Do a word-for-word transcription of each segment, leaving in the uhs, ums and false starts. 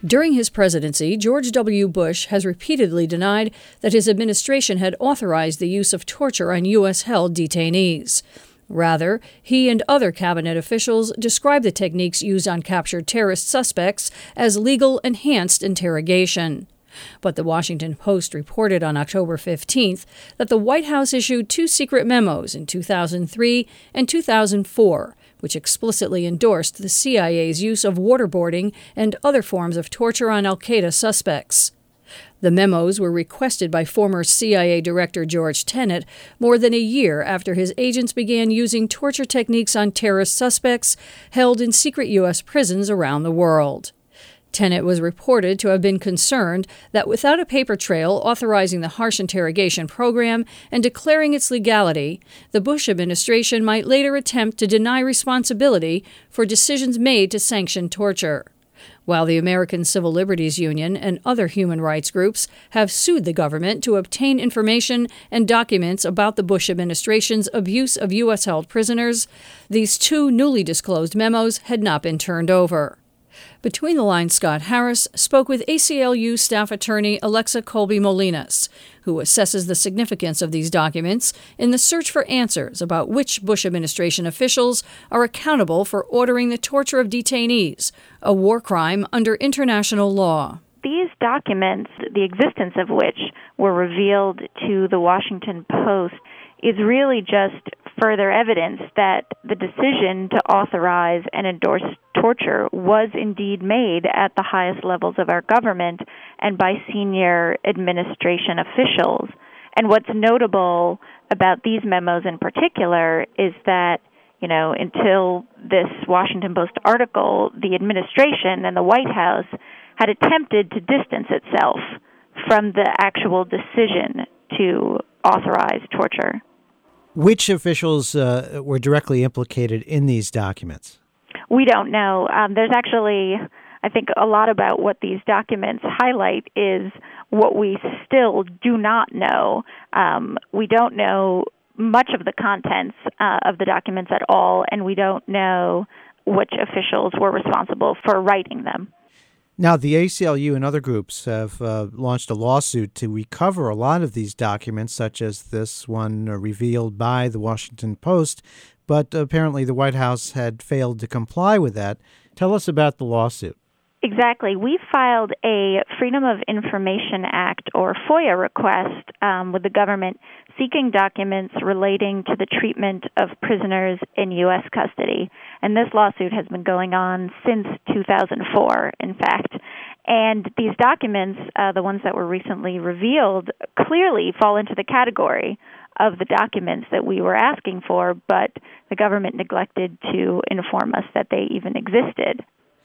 During his presidency, George W. Bush has repeatedly denied that his administration had authorized the use of torture on U S-held detainees. Rather, he and other cabinet officials described the techniques used on captured terrorist suspects as legal enhanced interrogation. But the Washington Post reported on October fifteenth that the White House issued two secret memos in two thousand three and two thousand four, which explicitly endorsed the C I A's use of waterboarding and other forms of torture on al-Qaeda suspects. The memos were requested by former C I A Director George Tenet more than a year after his agents began using torture techniques on terrorist suspects held in secret U S prisons around the world. Tenet was reported to have been concerned that without a paper trail authorizing the harsh interrogation program and declaring its legality, the Bush administration might later attempt to deny responsibility for decisions made to sanction torture. While the American Civil Liberties Union and other human rights groups have sued the government to obtain information and documents about the Bush administration's abuse of U S-held prisoners, these two newly disclosed memos had not been turned over. Between the Lines, Scott Harris spoke with A C L U staff attorney Alexa Colby-Molinas, who assesses the significance of these documents in the search for answers about which Bush administration officials are accountable for ordering the torture of detainees, a war crime under international law. These documents, the existence of which were revealed to the Washington Post, is really just further evidence that the decision to authorize and endorse torture was indeed made at the highest levels of our government and by senior administration officials. And what's notable about these memos in particular is that, you know, until this Washington Post article, the administration and the White House had attempted to distance itself from the actual decision to authorize torture. Which officials uh, were directly implicated in these documents? We don't know. Um, there's actually, I think, a lot about what these documents highlight is what we still do not know. Um, we don't know much of the contents uh, of the documents at all, and we don't know which officials were responsible for writing them. Now, the A C L U and other groups have uh, launched a lawsuit to recover a lot of these documents, such as this one uh, revealed by the Washington Post, but apparently the White House had failed to comply with that. Tell us about the lawsuit. Exactly. We filed a Freedom of Information Act, or FOIA, request um, with the government seeking documents relating to the treatment of prisoners in U S custody. And this lawsuit has been going on since two thousand four, in fact. And these documents, uh, the ones that were recently revealed, clearly fall into the category of the documents that we were asking for, but the government neglected to inform us that they even existed.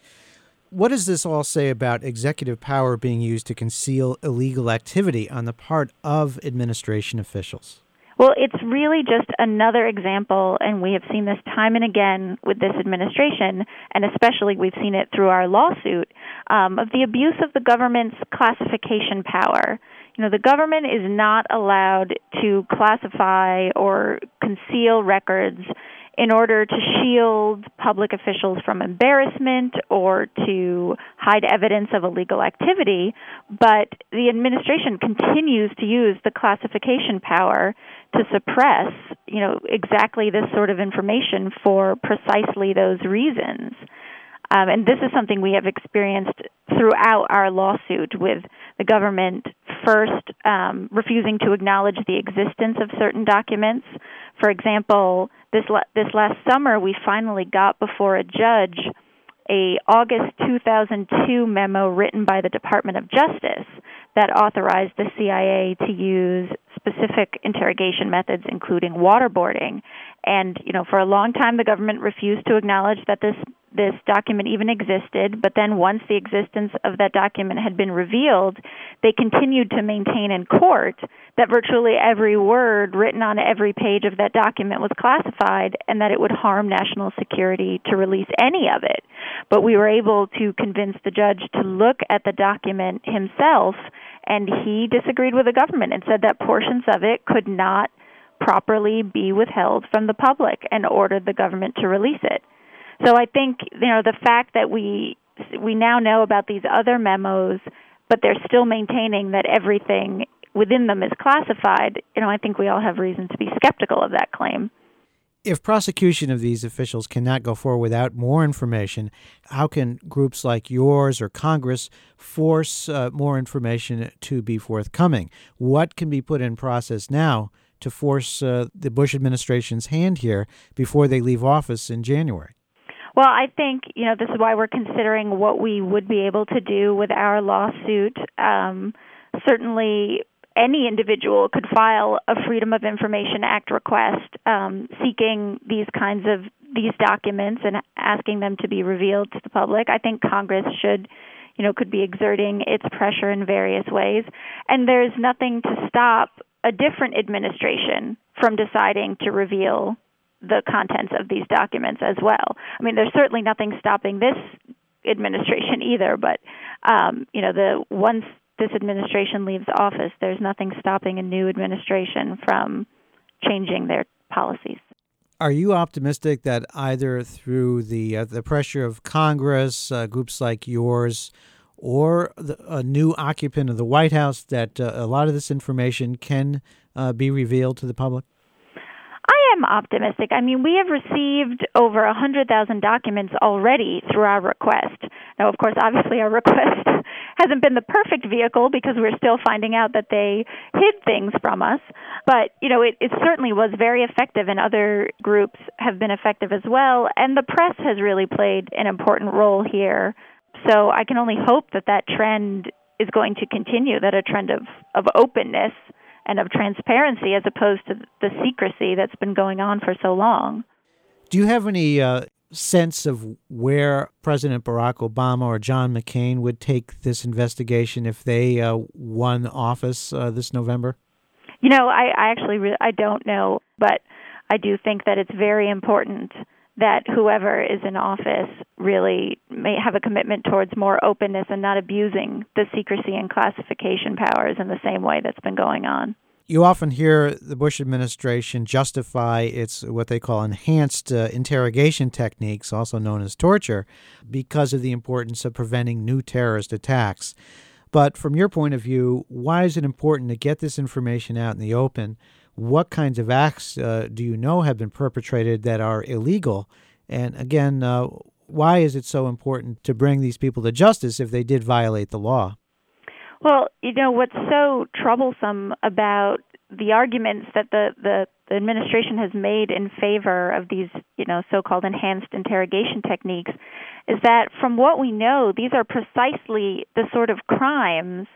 What does this all say about executive power being used to conceal illegal activity on the part of administration officials? Well, it's really just another example, and we have seen this time and again with this administration, and especially we've seen it through our lawsuit, um, of the abuse of the government's classification power. You know, the government is not allowed to classify or conceal records in order to shield public officials from embarrassment or to hide evidence of illegal activity, but the administration continues to use the classification power to suppress, you know, exactly this sort of information for precisely those reasons. Um, and this is something we have experienced throughout our lawsuit, with the government first um, refusing to acknowledge the existence of certain documents. For example, this la- this last summer, we finally got before a judge a August two thousand two memo written by the Department of Justice that authorized the C I A to use specific interrogation methods, including waterboarding. And, you know, for a long time, the government refused to acknowledge that this this document even existed, but then once the existence of that document had been revealed, they continued to maintain in court that virtually every word written on every page of that document was classified and that it would harm national security to release any of it. But we were able to convince the judge to look at the document himself, and he disagreed with the government and said that portions of it could not properly be withheld from the public and ordered the government to release it. So I think, you know, the fact that we we now know about these other memos, but they're still maintaining that everything within them is classified, you know, I think we all have reason to be skeptical of that claim. If prosecution of these officials cannot go forward without more information, how can groups like yours or Congress force uh, more information to be forthcoming? What can be put in process now to force uh, the Bush administration's hand here before they leave office in January? Well, I think, you know, this is why we're considering what we would be able to do with our lawsuit. Um, certainly, any individual could file a Freedom of Information Act request um, seeking these kinds of these documents and asking them to be revealed to the public. I think Congress should, you know, could be exerting its pressure in various ways. And there's nothing to stop a different administration from deciding to reveal the contents of these documents as well. I mean, there's certainly nothing stopping this administration either, but, um, you know, the once this administration leaves office, there's nothing stopping a new administration from changing their policies. Are you optimistic that either through the uh, the pressure of Congress, uh, groups like yours, or the, a new occupant of the White House, that uh, a lot of this information can uh, be revealed to the public? I am optimistic. I mean, we have received over one hundred thousand documents already through our request. Now, of course, obviously our request hasn't been the perfect vehicle because we're still finding out that they hid things from us. But, you know, it, it certainly was very effective, and other groups have been effective as well. And the press has really played an important role here. So I can only hope that that trend is going to continue, that a trend of, of openness and of transparency as opposed to the secrecy that's been going on for so long. Do you have any uh, sense of where President Barack Obama or John McCain would take this investigation if they uh, won office uh, this November? You know, I, I actually re- I don't know, but I do think that it's very important that whoever is in office really may have a commitment towards more openness and not abusing the secrecy and classification powers in the same way that's been going on. You often hear the Bush administration justify its what they call enhanced uh, interrogation techniques, also known as torture, because of the importance of preventing new terrorist attacks. But from your point of view, why is it important to get this information out in the open? What kinds of acts uh, do you know have been perpetrated that are illegal? And again, uh, why is it so important to bring these people to justice if they did violate the law? Well, you know, what's so troublesome about the arguments that the, the, the administration has made in favor of these, you know, so-called enhanced interrogation techniques is that from what we know, these are precisely the sort of crimes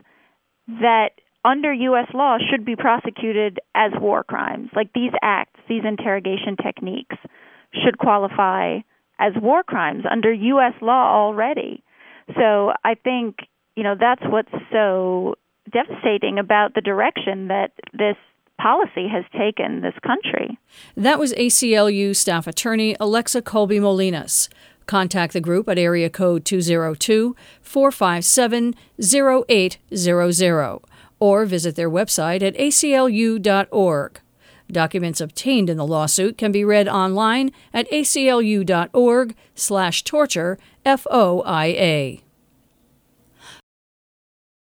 that under U S law should be prosecuted as war crimes. Like these acts, these interrogation techniques should qualify as war crimes under U S law already. So I think, you know, that's what's so devastating about the direction that this policy has taken this country. That was A C L U staff attorney Alexa Colby-Molinas. Contact the group at area code two oh two, four five seven, oh eight hundred or visit their website at A C L U dot org. Documents obtained in the lawsuit can be read online at A C L U dot org slash torture F O I A.